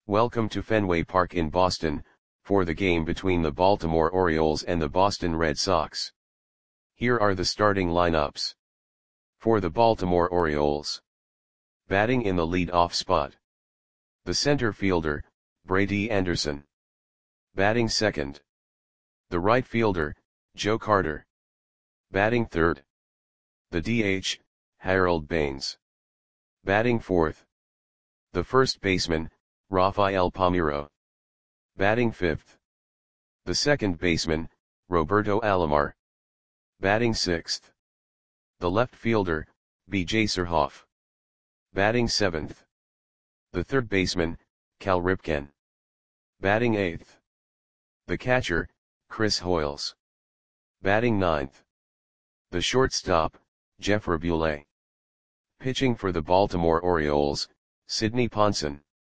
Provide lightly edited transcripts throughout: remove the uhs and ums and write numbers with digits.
Welcome to Fenway Park in Boston, for the game between the Baltimore Orioles and the Boston Red Sox. Here are the starting lineups. For the Baltimore Orioles. Batting in the lead-off spot. The center fielder, Brady Anderson. Batting second. The right fielder, Joe Carter. Batting third. The DH, Harold Baines. Batting fourth. The first baseman, Rafael Palmeiro. Batting fifth. The second baseman, Roberto Alomar. Batting sixth. The left fielder, B.J. Surhoff. Batting seventh. The third baseman, Cal Ripken. Batting eighth. The catcher, Chris Hoiles. Batting ninth. The shortstop, Jeff Rabule. Pitching for the Baltimore Orioles, Sidney Ponson.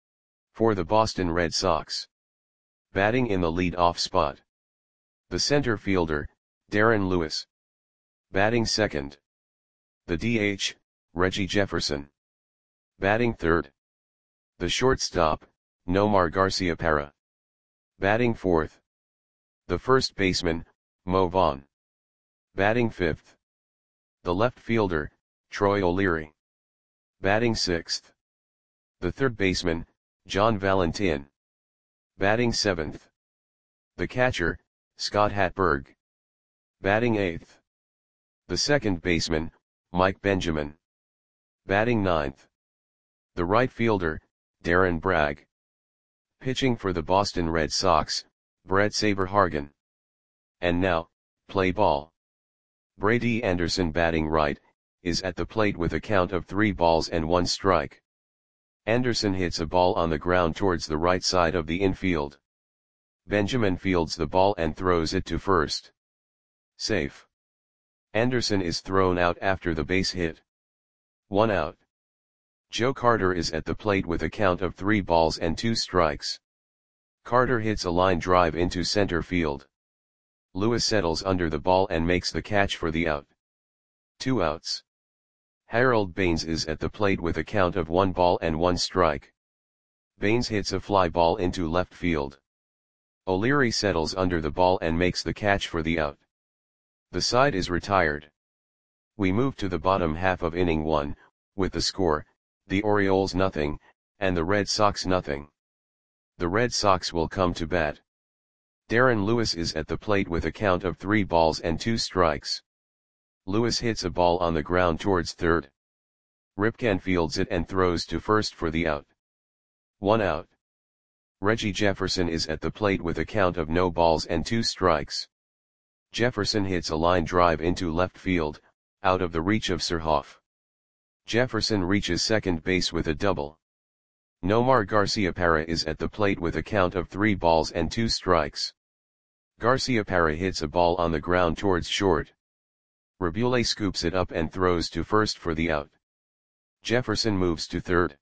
For the Boston Red Sox. Batting in the lead-off spot. The center fielder, Darren Lewis. Batting second. The DH, Reggie Jefferson. Batting third. The shortstop, Nomar Garciaparra. Batting fourth. The first baseman, Mo Vaughn. Batting fifth. The left fielder, Troy O'Leary. Batting sixth. The third baseman, John Valentin. Batting seventh. The catcher, Scott Hatberg. Batting eighth. The second baseman, Mike Benjamin. Batting ninth. The right fielder, Darren Bragg. Pitching for the Boston Red Sox, Brett Saberhagen. And now, play ball. Brady Anderson batting right, is at the plate with a count of 3 balls and 1 strike. Anderson hits a ball on the ground towards the right side of the infield. Benjamin fields the ball and throws it to first. Safe. Anderson is thrown out after the base hit. 1 out. Joe Carter is at the plate with a count of 3 balls and 2 strikes. Carter hits a line drive into center field. Lewis settles under the ball and makes the catch for the out. 2 outs. Harold Baines is at the plate with a count of 1 ball and 1 strike. Baines hits a fly ball into left field. O'Leary settles under the ball and makes the catch for the out. The side is retired. We move to the bottom half of inning 1, with the score, the Orioles nothing, and the Red Sox nothing. The Red Sox will come to bat. Darren Lewis is at the plate with a count of 3 balls and 2 strikes. Lewis hits a ball on the ground towards third. Ripken fields it and throws to first for the out. 1 out. Reggie Jefferson is at the plate with a count of no balls and 2 strikes. Jefferson hits a line drive into left field, out of the reach of Surhoff. Jefferson reaches second base with a double. Nomar Garciaparra is at the plate with a count of 3 balls and 2 strikes. Garciaparra hits a ball on the ground towards short. Rabule scoops it up and throws to first for the out. Jefferson moves to third.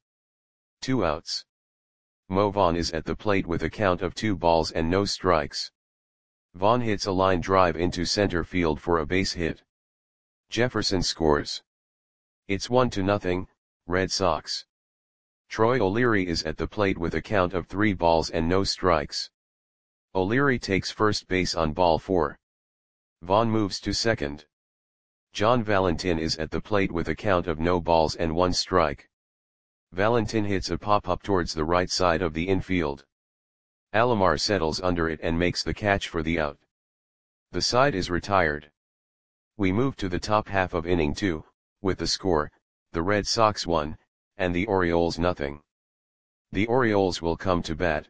2 outs. Mo Vaughn is at the plate with a count of 2 balls and no strikes. Vaughn hits a line drive into center field for a base hit. Jefferson scores. It's 1-0, Red Sox. Troy O'Leary is at the plate with a count of 3 balls and no strikes. O'Leary takes first base on ball 4. Vaughn moves to second. John Valentin is at the plate with a count of no balls and 1 strike. Valentin hits a pop-up towards the right side of the infield. Alomar settles under it and makes the catch for the out. The side is retired. We move to the top half of inning 2, with the score, the Red Sox 1, and the Orioles nothing. The Orioles will come to bat.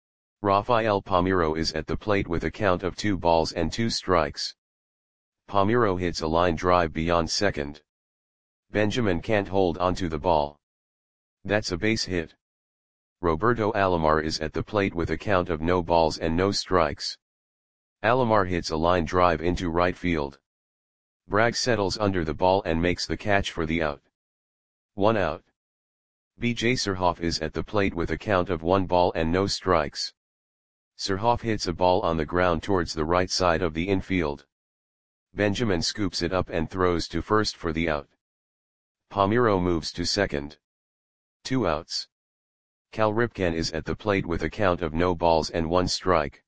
Rafael Palmeiro is at the plate with a count of 2 balls and 2 strikes. Palmeiro hits a line drive beyond second. Benjamin can't hold onto the ball. That's a base hit. Roberto Alomar is at the plate with a count of no balls and no strikes. Alomar hits a line drive into right field. Bragg settles under the ball and makes the catch for the out. 1 out. B.J. Surhoff is at the plate with a count of 1 ball and no strikes. Surhoff hits a ball on the ground towards the right side of the infield. Benjamin scoops it up and throws to first for the out. Palmeiro moves to second. 2 outs. Cal Ripken is at the plate with a count of no balls and 1 strike.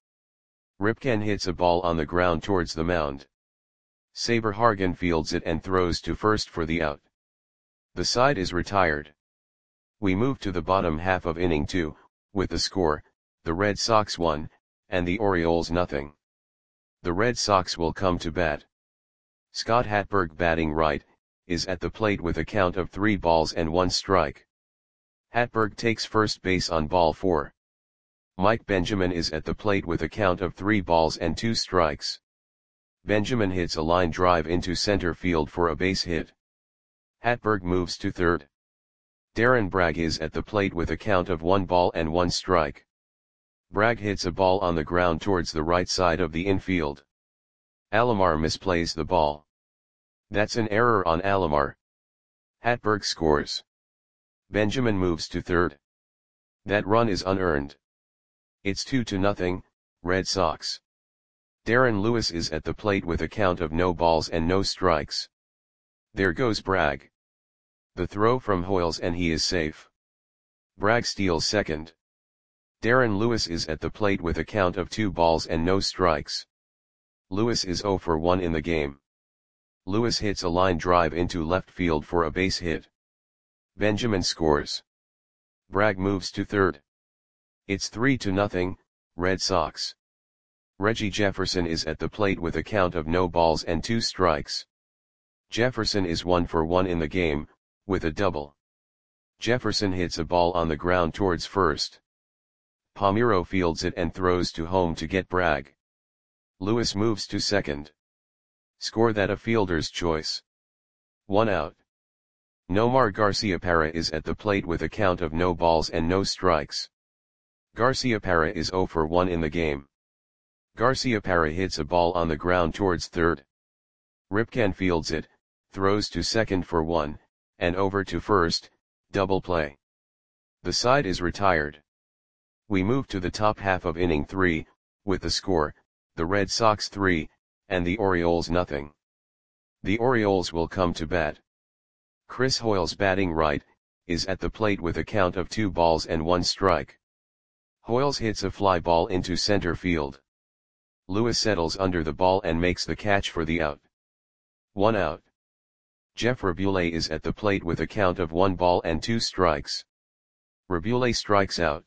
Ripken hits a ball on the ground towards the mound. Saberhagen fields it and throws to first for the out. The side is retired. We move to the bottom half of inning 2, with the score, the Red Sox 1, and the Orioles nothing. The Red Sox will come to bat. Scott Hatberg, batting right, is at the plate with a count of 3 balls and 1 strike. Hatberg takes first base on ball 4. Mike Benjamin is at the plate with a count of 3 balls and 2 strikes. Benjamin hits a line drive into center field for a base hit. Hatberg moves to third. Darren Bragg is at the plate with a count of 1 ball and 1 strike. Bragg hits a ball on the ground towards the right side of the infield. Alomar misplays the ball. That's an error on Alomar. Hatberg scores. Benjamin moves to third. That run is unearned. It's 2-0, Red Sox. Darren Lewis is at the plate with a count of no balls and no strikes. There goes Bragg. The throw from Hoyles and he is safe. Bragg steals second. Darren Lewis is at the plate with a count of 2 balls and no strikes. Lewis is 0 for 1 in the game. Lewis hits a line drive into left field for a base hit. Benjamin scores. Bragg moves to third. It's 3-0, Red Sox. Reggie Jefferson is at the plate with a count of no balls and 2 strikes. Jefferson is 1 for 1 in the game, with a double. Jefferson hits a ball on the ground towards first. Palmeiro fields it and throws to home to get Bragg. Lewis moves to second. Score that a fielder's choice. 1 out. Nomar Garciaparra is at the plate with a count of no balls and no strikes. Garciaparra is 0 for 1 in the game. Garciaparra hits a ball on the ground towards third. Ripken fields it, throws to second for 1, and over to first, double play. The side is retired. We move to the top half of inning 3, with the score, the Red Sox 3, and the Orioles nothing. The Orioles will come to bat. Chris Hoyles, batting right, is at the plate with a count of 2 balls and 1 strike. Hoyles hits a fly ball into center field. Lewis settles under the ball and makes the catch for the out. 1 out. Jeff Rabule is at the plate with a count of 1 ball and 2 strikes. Rabule strikes out.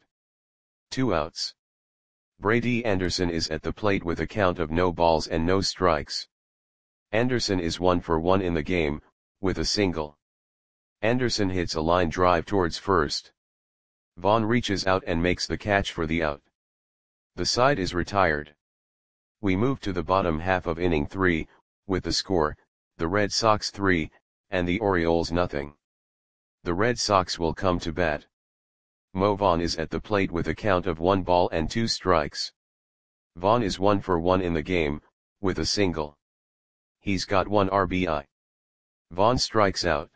2 outs. Brady Anderson is at the plate with a count of no balls and no strikes. Anderson is 1 for 1 in the game, with a single. Anderson hits a line drive towards first. Vaughn reaches out and makes the catch for the out. The side is retired. We move to the bottom half of inning 3, with the score, the Red Sox 3, and the Orioles nothing. The Red Sox will come to bat. Mo Vaughn is at the plate with a count of 1 ball and 2 strikes. Vaughn is 1 for 1 in the game, with a single. He's got 1 RBI. Vaughn strikes out.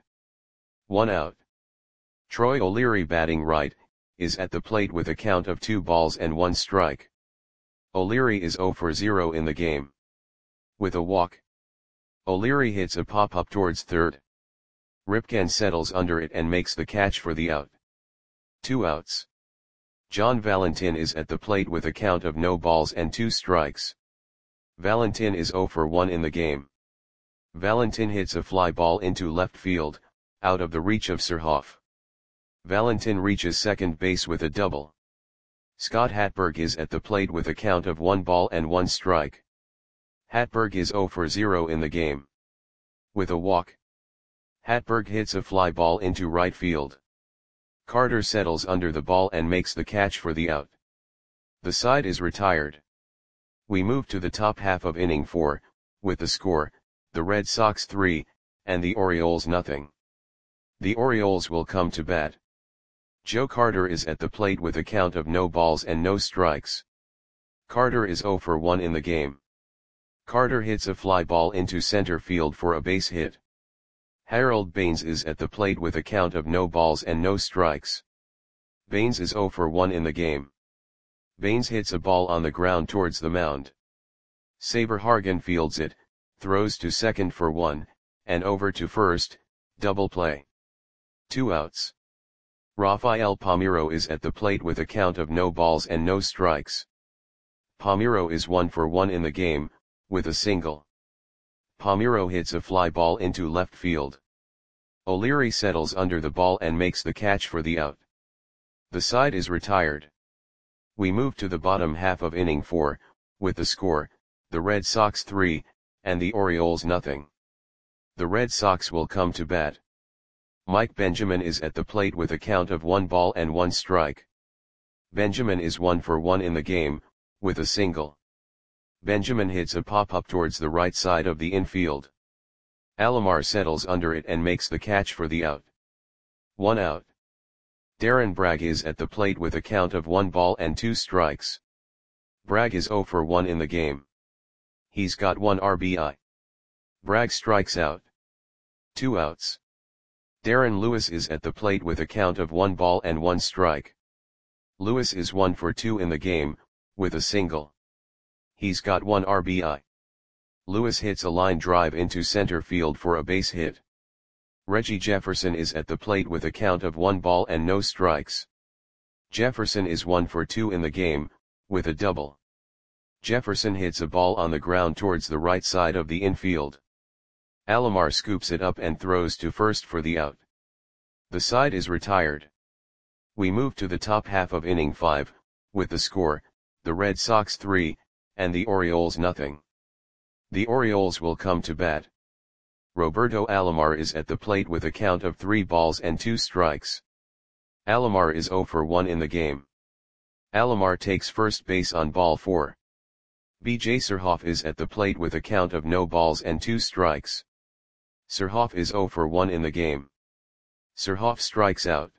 1 out. Troy O'Leary, batting right, is at the plate with a count of 2 balls and 1 strike. O'Leary is 0 for 0 in the game. With a walk. O'Leary hits a pop-up towards third. Ripken settles under it and makes the catch for the out. 2 outs. John Valentin is at the plate with a count of no balls and 2 strikes. Valentin is 0 for 1 in the game. Valentin hits a fly ball into left field, out of the reach of Surhoff. Valentin reaches second base with a double. Scott Hatberg is at the plate with a count of 1 ball and 1 strike. Hatberg is 0 for 0 in the game. With a walk. Hatberg hits a fly ball into right field. Carter settles under the ball and makes the catch for the out. The side is retired. We move to the top half of inning 4, with the score, the Red Sox 3, and the Orioles nothing. The Orioles will come to bat. Joe Carter is at the plate with a count of no balls and no strikes. Carter is 0 for 1 in the game. Carter hits a fly ball into center field for a base hit. Harold Baines is at the plate with a count of no balls and no strikes. Baines is 0 for 1 in the game. Baines hits a ball on the ground towards the mound. Saberhagen fields it, throws to second for 1, and over to first, double play. 2 outs. Rafael Palmeiro is at the plate with a count of no balls and no strikes. Palmeiro is 1 for 1 in the game, with a single. Palmeiro hits a fly ball into left field. O'Leary settles under the ball and makes the catch for the out. The side is retired. We move to the bottom half of inning 4, with the score, the Red Sox 3, and the Orioles nothing. The Red Sox will come to bat. Mike Benjamin is at the plate with a count of 1 ball and 1 strike. Benjamin is 1 for 1 in the game, with a single. Benjamin hits a pop-up towards the right side of the infield. Alomar settles under it and makes the catch for the out. 1 out. Darren Bragg is at the plate with a count of 1 ball and 2 strikes. Bragg is 0 for 1 in the game. He's got 1 RBI. Bragg strikes out. 2 outs. Darren Lewis is at the plate with a count of 1 ball and 1 strike. Lewis is 1 for 2 in the game, with a single. He's got 1 RBI. Lewis hits a line drive into center field for a base hit. Reggie Jefferson is at the plate with a count of 1 ball and no strikes. Jefferson is 1 for 2 in the game, with a double. Jefferson hits a ball on the ground towards the right side of the infield. Alomar scoops it up and throws to first for the out. The side is retired. We move to the top half of inning 5, with the score, the Red Sox 3, and the Orioles nothing. The Orioles will come to bat. Roberto Alomar is at the plate with a count of 3 balls and 2 strikes. Alomar is 0 for 1 in the game. Alomar takes first base on ball 4. B.J. Surhoff is at the plate with a count of no balls and 2 strikes. Surhoff is 0 for 1 in the game. Surhoff strikes out.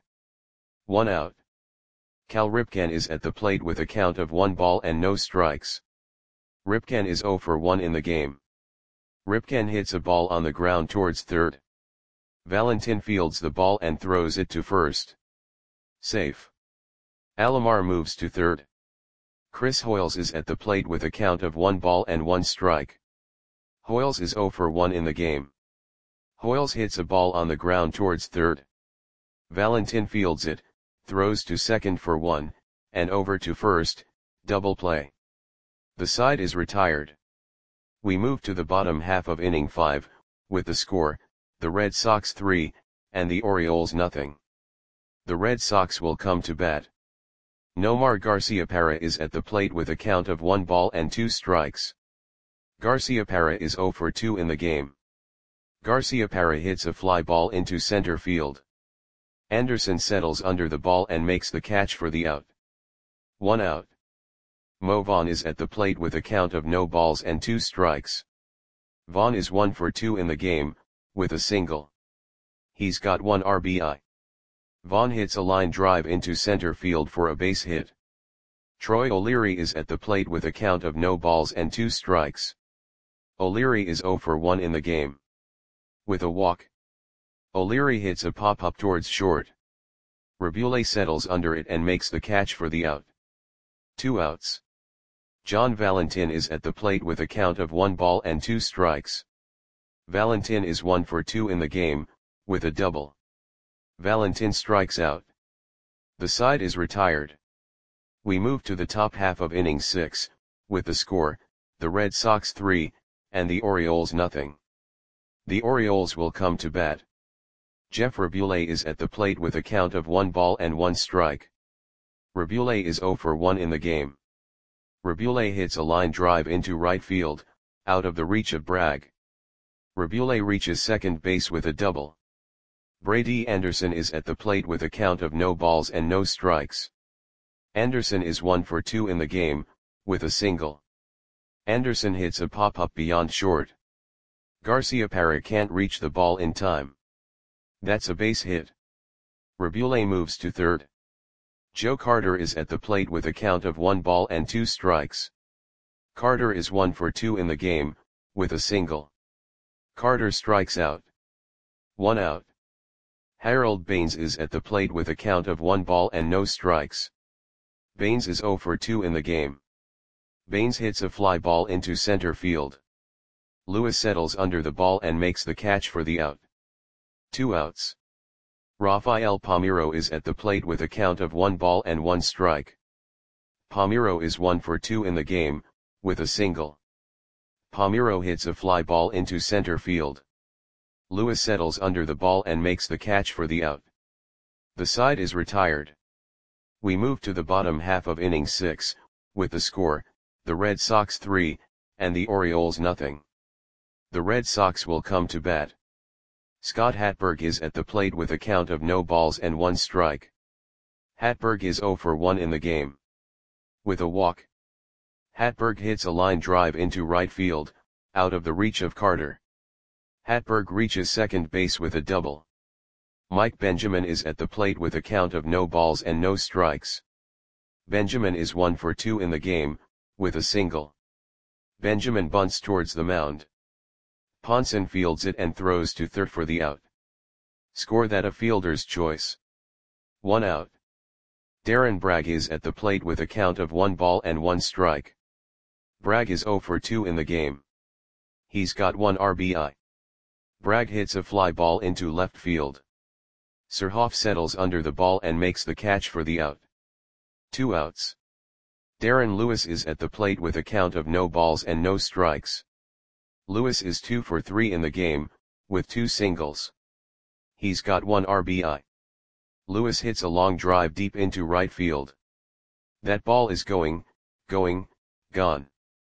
1 out. Cal Ripken is at the plate with a count of 1 ball and no strikes. Ripken is 0 for 1 in the game. Ripken hits a ball on the ground towards third. Valentin fields the ball and throws it to first. Safe. Alomar moves to third. Chris Hoiles is at the plate with a count of 1 ball and 1 strike. Hoiles is 0 for 1 in the game. Hoiles hits a ball on the ground towards third. Valentin fields it, throws to second for 1, and over to first, double play. The side is retired. We move to the bottom half of inning 5, with the score, the Red Sox 3, and the Orioles nothing. The Red Sox will come to bat. Nomar Garciaparra is at the plate with a count of 1 ball and 2 strikes. Garciaparra is 0 for 2 in the game. Garciaparra hits a fly ball into center field. Anderson settles under the ball and makes the catch for the out. 1 out. Mo Vaughn is at the plate with a count of no balls and 2 strikes. Vaughn is 1 for 2 in the game, with a single. He's got 1 RBI. Vaughn hits a line drive into center field for a base hit. Troy O'Leary is at the plate with a count of no balls and 2 strikes. O'Leary is 0 for 1 in the game. With a walk. O'Leary hits a pop-up towards short. Rabule settles under it and makes the catch for the out. 2 outs. John Valentin is at the plate with a count of 1 ball and 2 strikes. Valentin is 1 for 2 in the game, with a double. Valentin strikes out. The side is retired. We move to the top half of inning 6, with the score, the Red Sox 3, and the Orioles nothing. The Orioles will come to bat. Jeff Rabule is at the plate with a count of 1 ball and 1 strike. Rabule is 0 for 1 in the game. Rabule hits a line drive into right field, out of the reach of Bragg. Rabule reaches second base with a double. Brady Anderson is at the plate with a count of no balls and no strikes. Anderson is 1 for 2 in the game, with a single. Anderson hits a pop-up beyond short. Garciaparra can't reach the ball in time. That's a base hit. Rabule moves to third. Joe Carter is at the plate with a count of 1 ball and 2 strikes. Carter is 1 for 2 in the game, with a single. Carter strikes out. 1 out. Harold Baines is at the plate with a count of 1 ball and no strikes. Baines is 0 for 2 in the game. Baines hits a fly ball into center field. Lewis settles under the ball and makes the catch for the out. 2 outs. Rafael Palmeiro is at the plate with a count of 1 ball and 1 strike. Palmeiro is 1 for 2 in the game, with a single. Palmeiro hits a fly ball into center field. Lewis settles under the ball and makes the catch for the out. The side is retired. We move to the bottom half of inning 6, with the score, the Red Sox 3, and the Orioles nothing. The Red Sox will come to bat. Scott Hatteberg is at the plate with a count of no balls and 1 strike. Hatteberg is 0 for 1 in the game. With a walk. Hatteberg hits a line drive into right field, out of the reach of Carter. Hatteberg reaches second base with a double. Mike Benjamin is at the plate with a count of no balls and no strikes. Benjamin is 1 for 2 in the game, with a single. Benjamin bunts towards the mound. Ponson fields it and throws to third for the out. Score that a fielder's choice. 1 out. Darren Bragg is at the plate with a count of 1 ball and 1 strike. Bragg is 0 for 2 in the game. He's got 1 RBI. Bragg hits a fly ball into left field. Surhoff settles under the ball and makes the catch for the out. 2 outs. Darren Lewis is at the plate with a count of no balls and no strikes. Lewis is 2 for 3 in the game, with 2 singles. He's got 1 RBI. Lewis hits a long drive deep into right field. That ball is going, gone.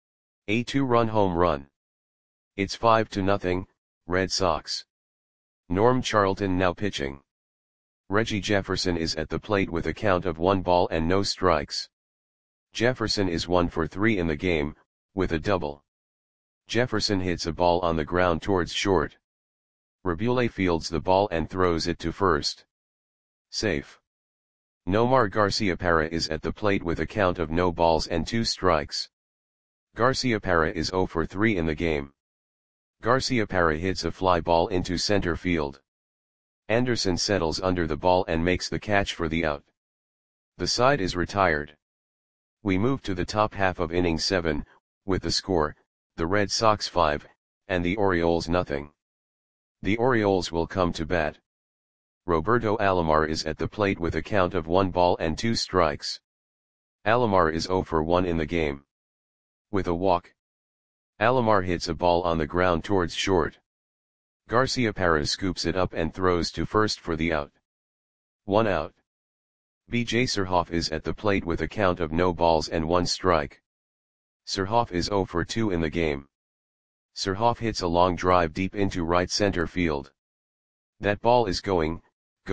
A 2-run home run. It's 5-0, Red Sox. Norm Charlton now pitching. Reggie Jefferson is at the plate with a count of 1 ball and no strikes. Jefferson is 1 for 3 in the game, with a double. Jefferson hits a ball on the ground towards short. Rabule fields the ball and throws it to first. Safe. Nomar Garciaparra is at the plate with a count of no balls and 2 strikes. Garciaparra is 0 for 3 in the game. Garciaparra hits a fly ball into center field. Anderson settles under the ball and makes the catch for the out. The side is retired. We move to the top half of inning 7, with the score, the Red Sox 5, and the Orioles nothing. The Orioles will come to bat. Roberto Alomar is at the plate with a count of 1 ball and 2 strikes. Alomar is 0 for 1 in the game. With a walk. Alomar hits a ball on the ground towards short. Garciaparra scoops it up and throws to first for the out. 1 out. B.J. Surhoff is at the plate with a count of no balls and 1 strike. Surhoff is 0 for 2 in the game. Surhoff hits a long drive deep into right center field. That ball is going,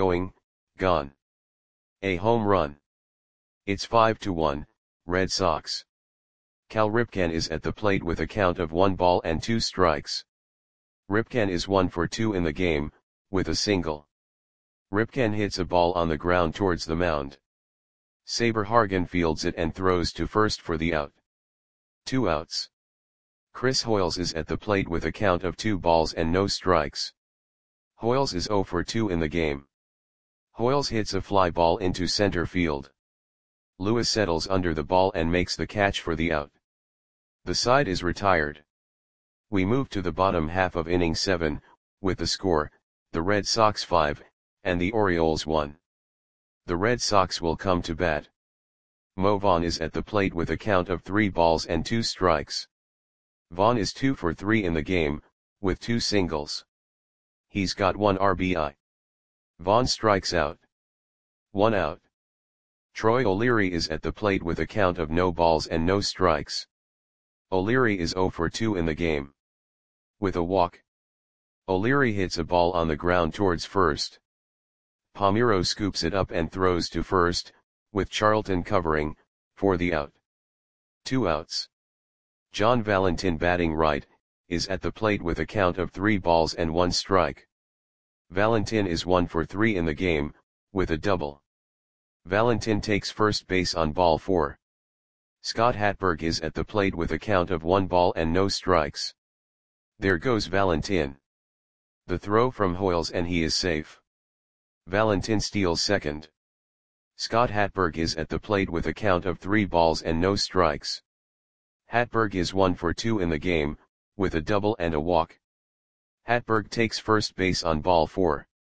gone. A home run. It's 5-1, Red Sox. Cal Ripken is at the plate with a count of 1 ball and 2 strikes. Ripken is 1 for 2 in the game, with a single. Ripken hits a ball on the ground towards the mound. Saber Hargan fields it and throws to first for the out. 2 outs. Chris Hoiles is at the plate with a count of 2 balls and no strikes. Hoiles is 0 for 2 in the game. Hoiles hits a fly ball into center field. Lewis settles under the ball and makes the catch for the out. The side is retired. We move to the bottom half of inning 7, with the score, the Red Sox 5, and the Orioles 1. The Red Sox will come to bat. Mo Vaughn is at the plate with a count of 3 balls and 2 strikes. Vaughn is 2 for 3 in the game, with 2 singles. He's got 1 RBI. Vaughn strikes out. 1 out. Troy O'Leary is at the plate with a count of no balls and no strikes. O'Leary is 0 for 2 in the game. With a walk. O'Leary hits a ball on the ground towards first. Palmeiro scoops it up and throws to first, with Charlton covering, for the out. 2 outs. John Valentin batting right, is at the plate with a count of 3 balls and 1 strike. Valentin is 1 for 3 in the game, with a double. Valentin takes first base on ball 4. Scott Hatteberg is at the plate with a count of 1 ball and no strikes. There goes Valentin. The throw from Hoiles and he is safe. Valentin steals second. Scott Hatteberg is at the plate with a count of 3 balls and no strikes. Hatteberg is 1 for 2 in the game, with a double and a walk. Hatteberg takes first base on ball 4.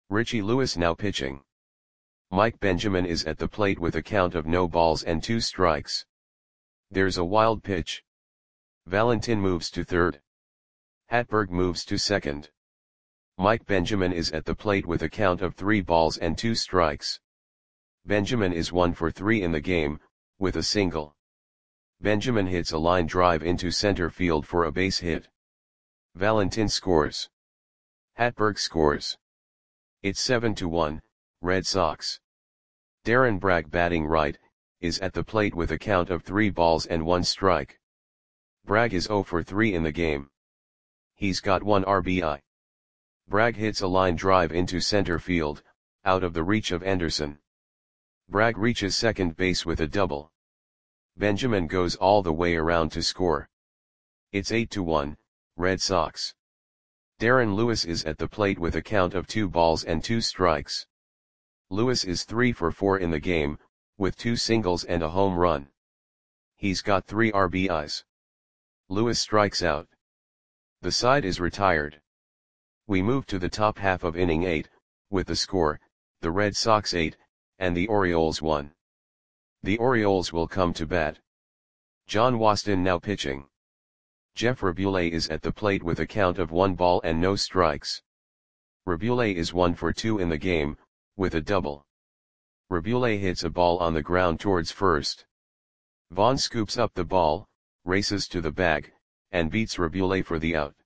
Richie Lewis now pitching. Mike Benjamin is at the plate with a count of no balls and 2 strikes. There's a wild pitch. Valentin moves to third. Hatberg moves to second. Mike Benjamin is at the plate with a count of 3 balls and 2 strikes. Benjamin is 1 for 3 in the game, with a single. Benjamin hits a line drive into center field for a base hit. Valentin scores. Hatberg scores. It's 7-1, Red Sox. Darren Bragg batting right, is at the plate with a count of 3 balls and 1 strike. Bragg is 0 for 3 in the game. He's got 1 RBI. Bragg hits a line drive into center field, out of the reach of Anderson. Bragg reaches second base with a double. Benjamin goes all the way around to score. It's 8-1, Red Sox. Darren Lewis is at the plate with a count of 2 balls and 2 strikes. Lewis is 3 for 4 in the game, with 2 singles and a home run. He's got 3 RBIs. Lewis strikes out. The side is retired. We move to the top half of inning 8, with the score, the Red Sox 8, and the Orioles 1. The Orioles will come to bat. John Waston now pitching. Jeff Rabule is at the plate with a count of 1 ball and no strikes. Rabule is 1 for 2 in the game, with a double. Rabule hits a ball on the ground towards first. Vaughn scoops up the ball, races to the bag, and beats Rabule for the out.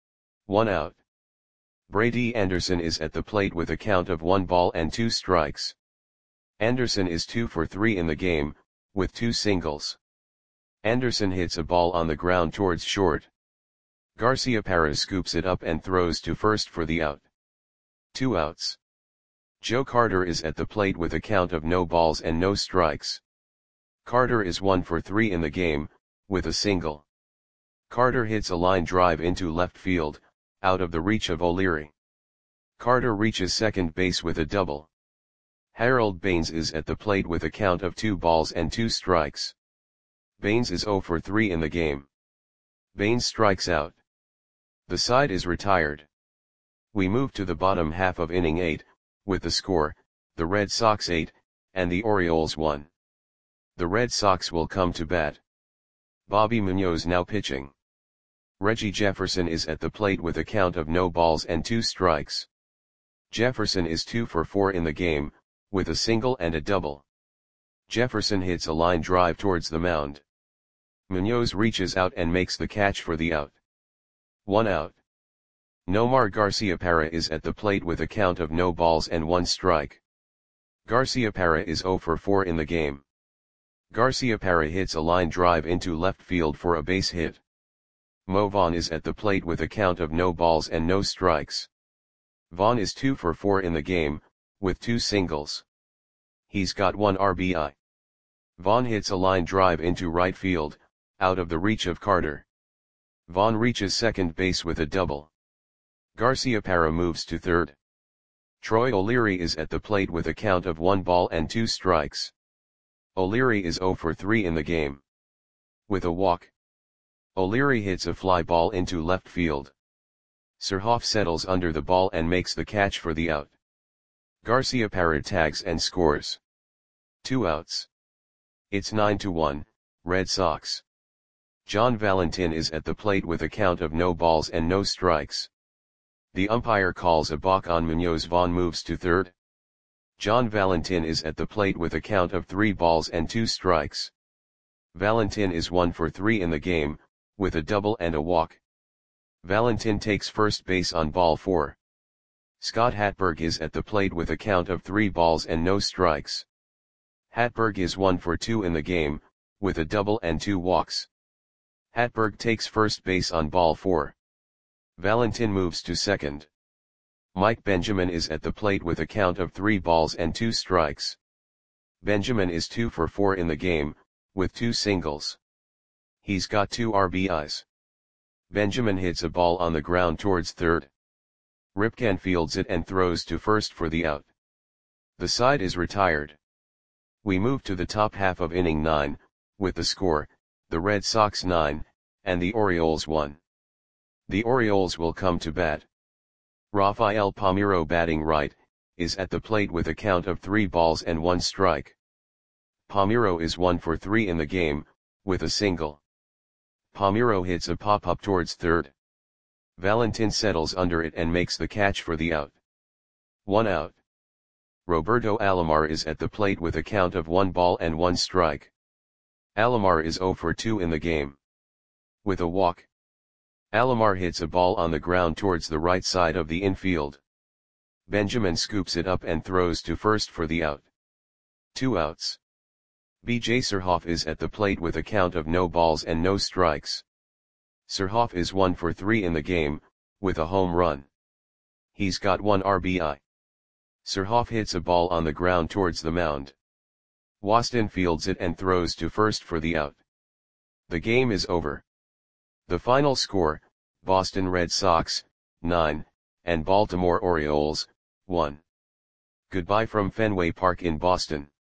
1 out. Brady Anderson is at the plate with a count of 1 ball and 2 strikes. Anderson is 2 for 3 in the game, with 2 singles. Anderson hits a ball on the ground towards short. Garciaparra scoops it up and throws to first for the out. 2 outs. Joe Carter is at the plate with a count of no balls and no strikes. Carter is 1 for 3 in the game, with a single. Carter hits a line drive into left field, out of the reach of O'Leary. Carter reaches second base with a double. Harold Baines is at the plate with a count of 2 balls and 2 strikes. Baines is 0 for 3 in the game. Baines strikes out. The side is retired. We move to the bottom half of inning 8, with the score, the Red Sox 8, and the Orioles 1. The Red Sox will come to bat. Bobby Munoz now pitching. Reggie Jefferson is at the plate with a count of no balls and 2 strikes. Jefferson is 2 for 4 in the game, with a single and a double. Jefferson hits a line drive towards the mound. Munoz reaches out and makes the catch for the out. 1 out. Nomar Garciaparra is at the plate with a count of no balls and 1 strike. Garciaparra is 0 for 4 in the game. Garciaparra hits a line drive into left field for a base hit. Mo Vaughn is at the plate with a count of no balls and no strikes. Vaughn is 2 for 4 in the game, with 2 singles. He's got 1 RBI. Vaughn hits a line drive into right field, out of the reach of Carter. Vaughn reaches second base with a double. Garciaparra moves to third. Troy O'Leary is at the plate with a count of 1 ball and 2 strikes. O'Leary is 0 for 3 in the game. With a walk. O'Leary hits a fly ball into left field. Surhoff settles under the ball and makes the catch for the out. Garciaparra tags and scores. 2 outs. It's 9-1, Red Sox. John Valentin is at the plate with a count of no balls and no strikes. The umpire calls a balk on Munoz. Vaughn moves to third. John Valentin is at the plate with a count of 3 balls and 2 strikes. Valentin is 1 for 3 in the game, with a double and a walk. Valentin takes first base on ball 4. Scott Hatberg is at the plate with a count of 3 balls and no strikes. Hatberg is 1 for 2 in the game, with a double and 2 walks. Hatberg takes first base on ball 4. Valentin moves to second. Mike Benjamin is at the plate with a count of 3 balls and 2 strikes. Benjamin is 2 for 4 in the game, with 2 singles. He's got 2 RBIs. Benjamin hits a ball on the ground towards third. Ripken fields it and throws to first for the out. The side is retired. We move to the top half of inning 9, with the score, the Red Sox 9, and the Orioles 1. The Orioles will come to bat. Rafael Palmeiro batting right, is at the plate with a count of 3 balls and 1 strike. Palmeiro is 1 for 3 in the game, with a single. Palmeiro hits a pop-up towards third. Valentin settles under it and makes the catch for the out. 1 out. Roberto Alomar is at the plate with a count of 1 ball and 1 strike. Alomar is 0 for 2 in the game. With a walk. Alomar hits a ball on the ground towards the right side of the infield. Benjamin scoops it up and throws to first for the out. 2 outs. BJ Surhoff is at the plate with a count of no balls and no strikes. Surhoff is 1 for 3 in the game, with a home run. He's got 1 RBI. Surhoff hits a ball on the ground towards the mound. Waston fields it and throws to first for the out. The game is over. The final score, Boston Red Sox, 9, and Baltimore Orioles, 1. Goodbye from Fenway Park in Boston.